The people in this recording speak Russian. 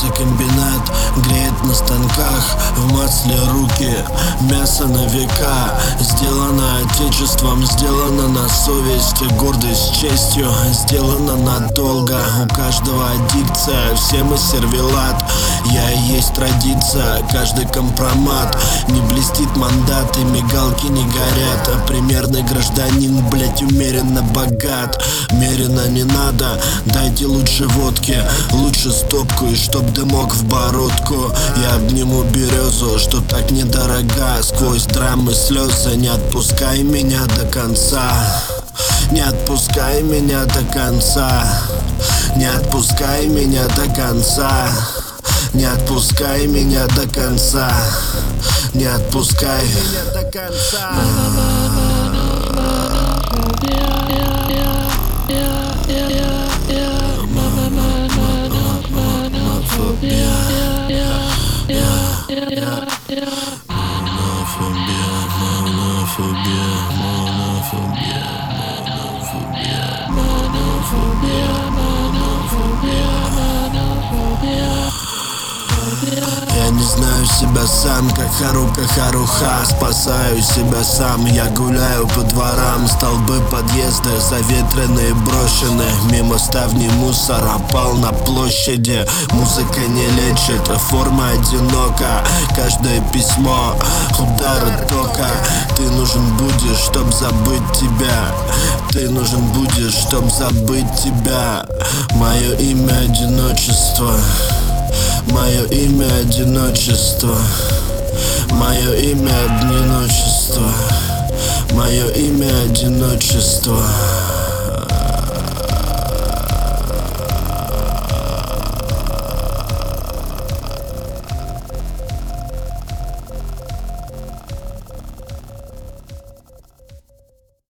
Мясокомбинат греет на станках, в масле руки, мясо на века. Сделано отечеством, сделано на совесть, гордость с честью, сделано надолго. У каждого аддикция, все мы сервелат. Я и есть традиция, каждый компромат. Не блестит мандат и мигалки не горят. А примерный гражданин, блять, умеренно богат. Мерено не надо, дайте лучше водки, лучше стопку и чтоб дымок в бородку. Я обниму березу, что так недорога. Сквозь драмы слезы не отпускай меня до конца. Не отпускай меня до конца. Не отпускай меня до конца. Не отпускай меня до конца. Не отпускай меня до конца. Я не знаю себя сам, как Харука Харуха. Спасаю себя сам, я гуляю по дворам. Столбы подъезда заветренные, брошены. Мимо ставни мусор опал на площади. Музыка не лечит, форма одинока. Каждое письмо удары тока. Ты нужен будешь, чтоб забыть тебя. Ты нужен будешь, чтоб забыть тебя. Мое имя одиночество. Мое имя одиночество. Мое имя одиночество. Мое имя одиночество.